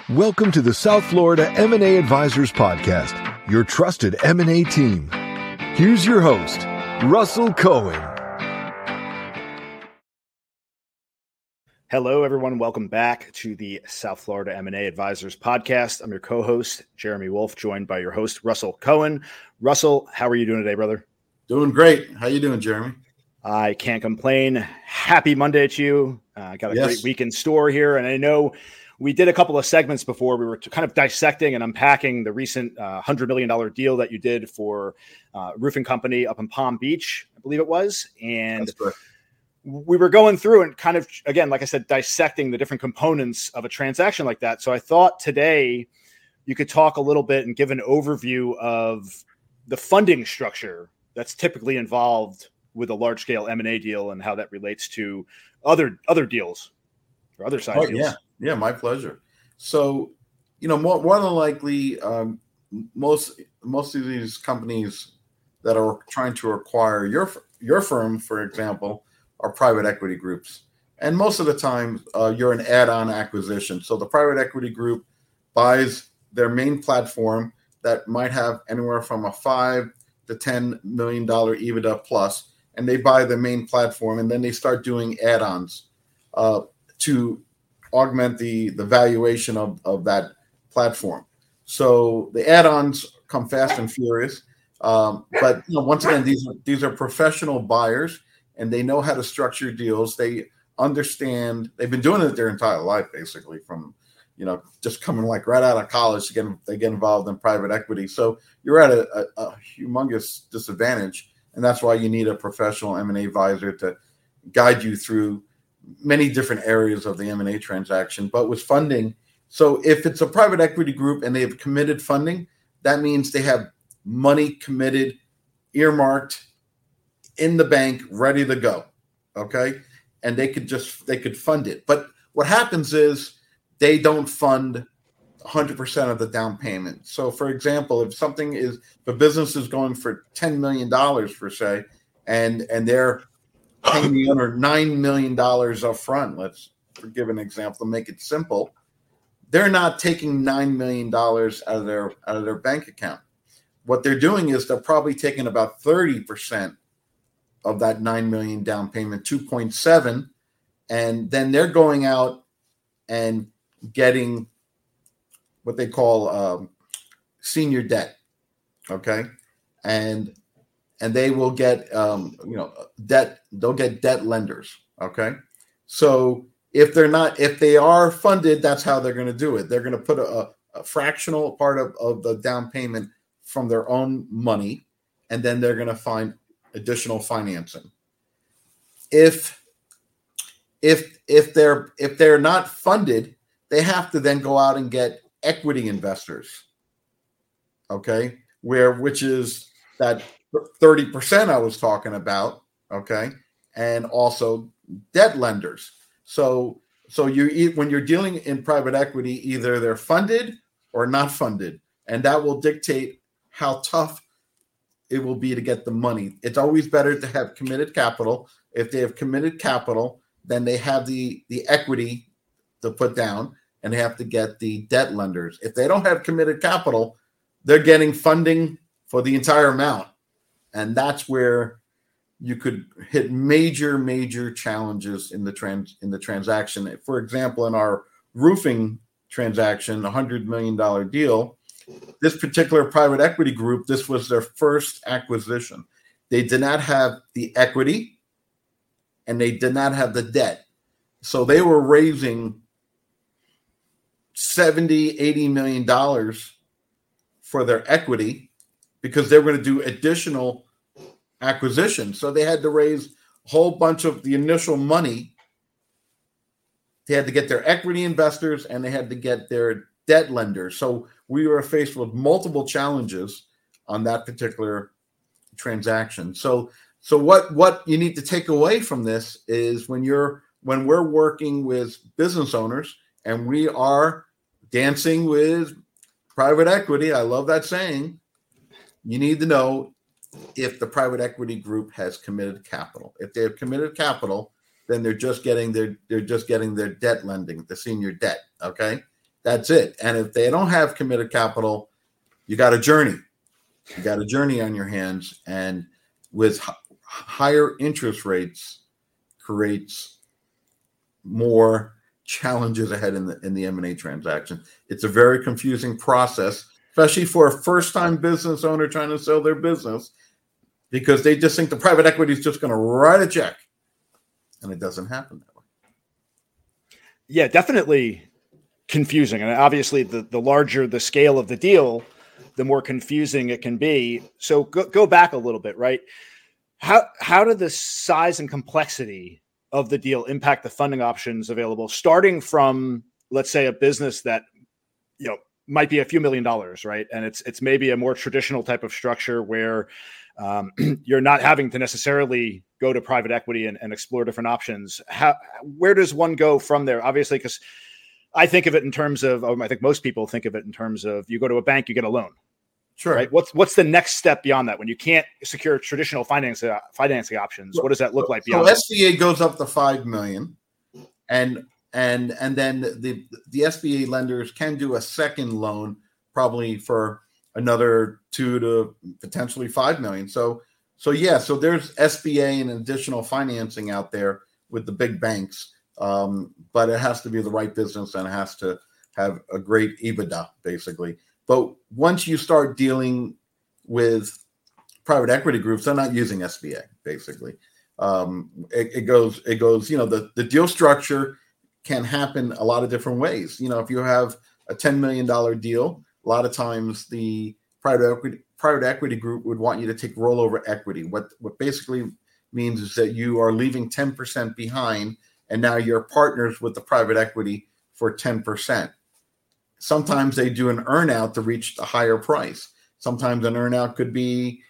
Welcome to the South Florida M&A Advisors Podcast, your trusted M&A team. Here's your host, Russell Cohen. Hello, everyone. Welcome back to the South Florida M&A Advisors Podcast. I'm your co-host, Jeremy Wolf, joined by your host, Russell Cohen. Russell, how are you doing today, brother? Doing great. How you doing, Jeremy? I can't complain. Happy Monday to you. Got a great week in store here, and I know we did a couple of segments before. We were kind of dissecting and unpacking the recent $100 million deal that you did for a roofing company up in Palm Beach, I believe it was. And we were going through and kind of, again, like I said, dissecting the different components of a transaction like that. So I thought today you could talk a little bit and give an overview of the funding structure that's typically involved with a large-scale M&A deal and how that relates to other deals or other size deals. Yeah, my pleasure. So, more than likely, most of these companies that are trying to acquire your firm, for example, are private equity groups. And most of the time, you're an add-on acquisition. So the private equity group buys their main platform that might have anywhere from a $5 to $10 million EBITDA plus, and they buy the main platform, and then they start doing add-ons to augment the valuation of that platform. So the add-ons come fast and furious. But once again, these are professional buyers, and they know how to structure deals. They understand. They've been doing it their entire life, basically, from just coming like right out of college. They get involved in private equity. So you're at a humongous disadvantage, and that's why you need a professional M&A advisor to guide you through many different areas of the M&A transaction. But with funding, so if it's a private equity group and they have committed funding, that means they have money committed, earmarked in the bank, ready to go. Okay. And they could fund it. But what happens is they don't fund 100% of the down payment. So for example, if a business is going for $10 million per se, and they're paying the owner $9 million up front, let's give an example to make it simple, they're not taking $9 million out of their bank account. What they're doing is they're probably taking about 30% of that $9 million down payment, 2.7, and then they're going out and getting what they call senior debt, okay, and they will get debt. They'll get debt lenders, okay. So if they are funded, that's how they're going to do it. They're going to put a fractional part of the down payment from their own money, and then they're going to find additional financing. If they're not funded, they have to then go out and get equity investors, okay, which is that 30% I was talking about, okay, and also debt lenders. So when you're dealing in private equity, either they're funded or not funded, and that will dictate how tough it will be to get the money. It's always better to have committed capital. If they have committed capital, then they have the equity to put down, and they have to get the debt lenders. If they don't have committed capital, they're getting funding for the entire amount. And that's where you could hit major challenges in the transaction. For example, in our roofing transaction, $100 million deal, this particular private equity group, this was their first acquisition. They did not have the equity and they did not have the debt. So they were raising $70-80 million for their equity because they were going to do additional acquisitions. So they had to raise a whole bunch of the initial money. They had to get their equity investors and they had to get their debt lenders. So we were faced with multiple challenges on that particular transaction. So what you need to take away from this is when we're working with business owners and we are dancing with private equity, I love that saying, you need to know if the private equity group has committed capital. If they have committed capital, then they're just getting their debt lending, the senior debt. Okay. that's it. And if they don't have committed capital, you got a journey. You got a journey on your hands, and with higher interest rates creates more challenges ahead in the M&A transaction. It's a very confusing process, especially for a first-time business owner trying to sell their business, because they just think the private equity is just going to write a check, and it doesn't happen that way. Yeah, definitely confusing. And obviously the larger the scale of the deal, the more confusing it can be. So go back a little bit, right? How did the size and complexity of the deal impact the funding options available, starting from, let's say, a business that, might be a few $1 million, right? And it's maybe a more traditional type of structure where you're not having to necessarily go to private equity and explore different options. Where does one go from there? Obviously, because I think of it in terms of, I think most people think of it in terms of, you go to a bank, you get a loan. Sure. Right. What's the next step beyond that? When you can't secure traditional financing options, what does that look like beyond? So SBA goes up to $5 million, and then the SBA lenders can do a second loan, probably for another $2 to potentially $5 million. So there's SBA and additional financing out there with the big banks, but it has to be the right business and it has to have a great EBITDA, basically. But once you start dealing with private equity groups, they're not using SBA, basically. It goes, the deal structure can happen a lot of different ways. If you have a $10 million deal, a lot of times the private equity group would want you to take rollover equity. What basically means is that you are leaving 10% behind, and now you're partners with the private equity for 10%. Sometimes they do an earnout to reach the higher price. Sometimes an earnout could be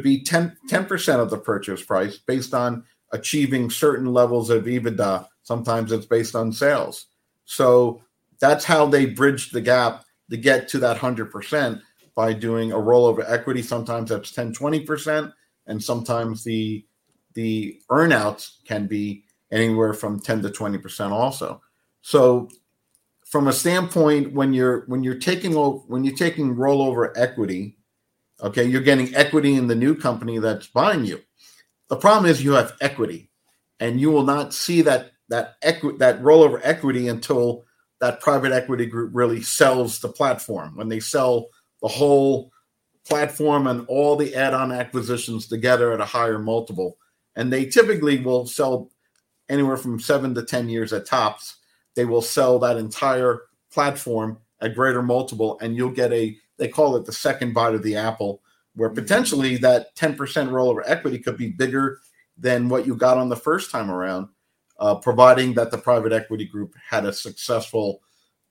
10% of the purchase price based on achieving certain levels of EBITDA. Sometimes it's based on sales. So that's how they bridge the gap to get to that 100% by doing a rollover equity. Sometimes that's 10, 20%, and sometimes the earnouts can be anywhere from 10 to 20% also. So from a standpoint, when you're taking rollover equity, okay, you're getting equity in the new company that's buying you. The problem is you have equity, and you will not see that rollover equity until that private equity group really sells the platform. When they sell the whole platform and all the add-on acquisitions together at a higher multiple, and they typically will sell anywhere from 7 to 10 years at tops. They will sell that entire platform at greater multiple, and you'll get they call it the second bite of the apple, where potentially that 10% rollover equity could be bigger than what you got on the first time around, providing that the private equity group had a successful,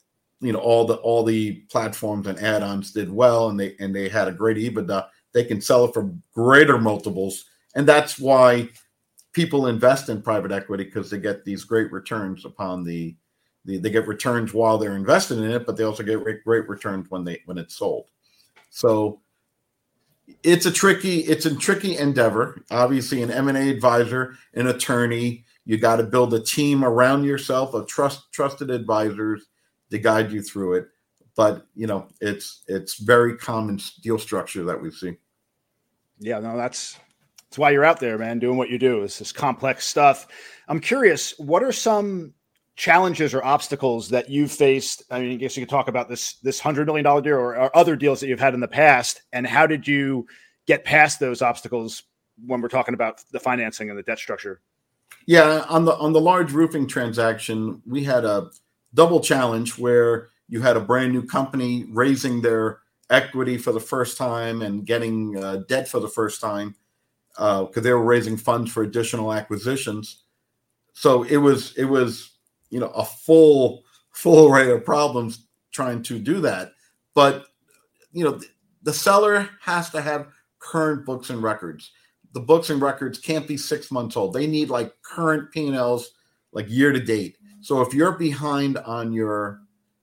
all the platforms and add-ons did well, and they had a great EBITDA. They can sell it for greater multiples, and that's why people invest in private equity, because they get these great returns upon they get returns while they're invested in it, but they also get great returns when it's sold. So it's a tricky endeavor. Obviously, an M&A advisor, an attorney, you got to build a team around yourself of trusted advisors to guide you through it. But it's very common deal structure that we see. Yeah, no, that's why you're out there, man, doing what you do. It's this complex stuff. I'm curious, what are some challenges or obstacles that you've faced? I mean, I guess you could talk about this $100 million deal or other deals that you've had in the past, and how did you get past those obstacles when we're talking about the financing and the debt structure? Yeah, on the large roofing transaction, we had a double challenge where you had a brand new company raising their equity for the first time and getting debt for the first time because they were raising funds for additional acquisitions. So it was a full array of problems trying to do that. But the seller has to have current books and records. The books and records can't be 6 months old. They need like current P&Ls, like year to date. So if you're behind on your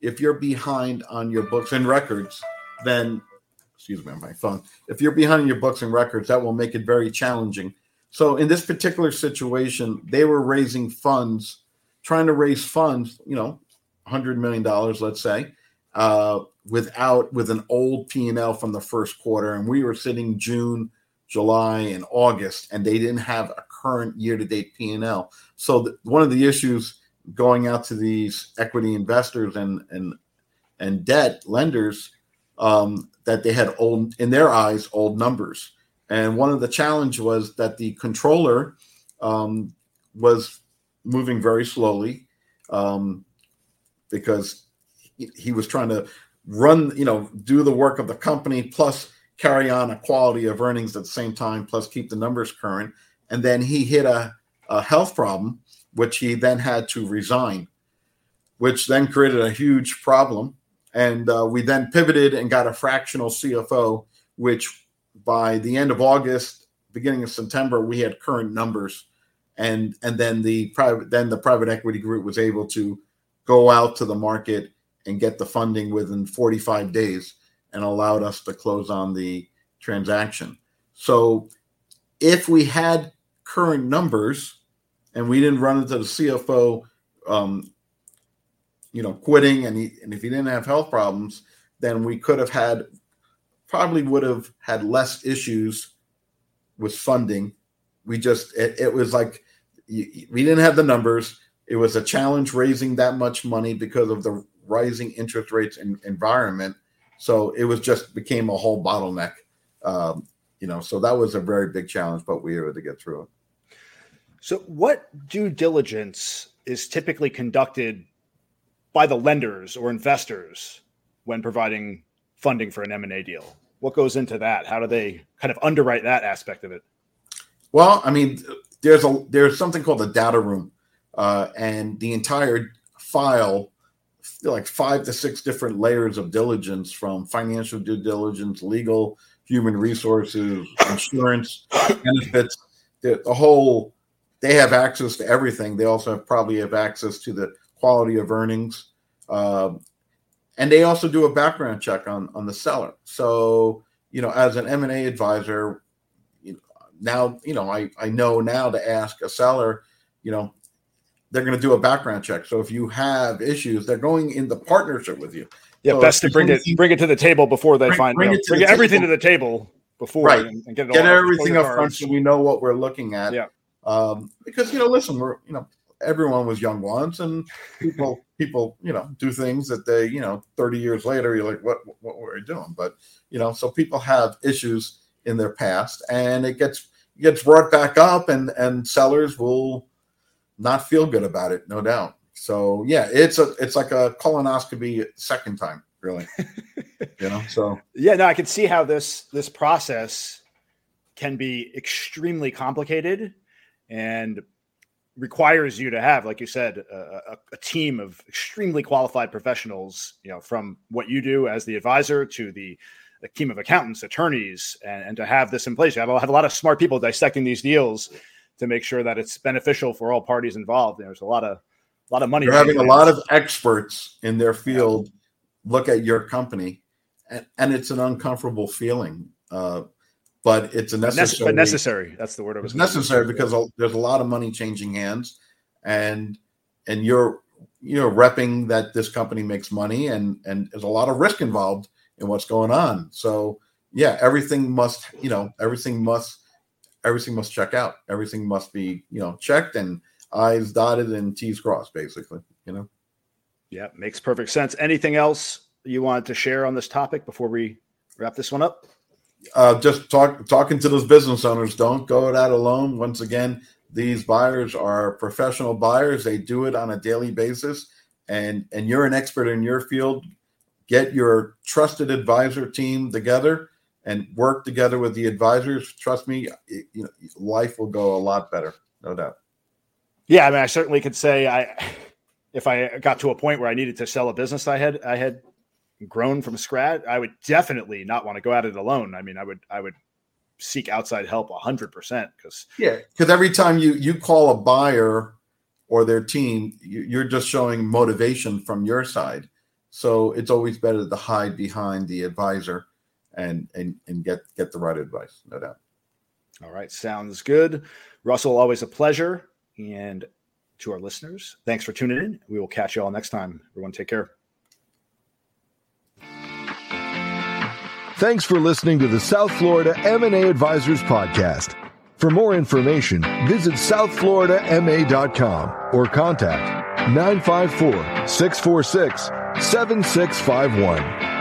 books and records, then excuse me on my phone. If you're behind on your books and records, that will make it very challenging. So in this particular situation, they were raising funds, trying to raise funds, $100 million, let's say, with an old P&L from the first quarter, and we were sitting June, July, and August, and they didn't have a current year-to-date P&L. So one of the issues going out to these equity investors and debt lenders, that they had old, in their eyes, old numbers. And one of the challenge was that the controller was moving very slowly, because he was trying to run, do the work of the company, plus carry on a quality of earnings at the same time, plus keep the numbers current. And then he hit a health problem, which he then had to resign, which then created a huge problem. And we then pivoted and got a fractional CFO, which by the end of August, beginning of September, we had current numbers. And then the private equity group was able to go out to the market and get the funding within 45 days and allowed us to close on the transaction. So if we had current numbers and we didn't run into the CFO, quitting, and if he didn't have health problems, then we would have had less issues with funding. It was like, we didn't have the numbers. It was a challenge raising that much money because of the rising interest rates and environment. So it was just became a whole bottleneck. So that was a very big challenge, but we were able to get through it. So what due diligence is typically conducted by the lenders or investors when providing funding for an M&A deal? What goes into that? How do they kind of underwrite that aspect of it? Well, I mean, there's something called the data room, and the entire file, like 5 to 6 different layers of diligence, from financial due diligence, legal, human resources, insurance, benefits, they have access to everything. They also probably have access to the quality of earnings. And they also do a background check on the seller. So, as an M&A advisor, I know now to ask a seller, they're going to do a background check. So if you have issues, they're going into partnership with you. Yeah, so best to bring it to the table before they bring everything to the table before, right? And get everything up front so we know what we're looking at. Yeah. Because listen, we're everyone was young once, and people do things that they 30 years later you're like, what were you doing? But so people have issues in their past, and it gets brought back up, and sellers will not feel good about it, no doubt. So yeah, it's like a colonoscopy second time, really. So yeah, no, I can see how this process can be extremely complicated and requires you to have, like you said, a team of extremely qualified professionals, from what you do as the advisor to the team of accountants, attorneys, and to have this in place. You have a lot of smart people dissecting these deals to make sure that it's beneficial for all parties involved. There's a lot of money. You're having a lot of experts in their field look at your company, and it's an uncomfortable feeling. But it's a necessary. Necessary. That's the word I was. It's necessary because there's a lot of money changing hands, and you're repping that this company makes money, and there's a lot of risk involved in what's going on. So yeah, everything must check out. Everything must be checked and I's dotted and T's crossed, basically. Yeah, makes perfect sense. Anything else you wanted to share on this topic before we wrap this one up? Just talking to those business owners. Don't go it out alone. Once again, these buyers are professional buyers. They do it on a daily basis, and you're an expert in your field. Get your trusted advisor team together and work together with the advisors. Trust me, life will go a lot better, no doubt. Yeah, I mean, I certainly could say if I got to a point where I needed to sell a business I had grown from scratch, I would definitely not want to go at it alone. I mean, I would seek outside help 100% because every time you call a buyer or their team, you're just showing motivation from your side. So it's always better to hide behind the advisor and get the right advice, no doubt. All right, sounds good. Russell, always a pleasure. And to our listeners, thanks for tuning in. We will catch you all next time. Everyone, take care. Thanks for listening to the South Florida M&A Advisors podcast. For more information, visit southfloridama.com or contact 954-646-7651.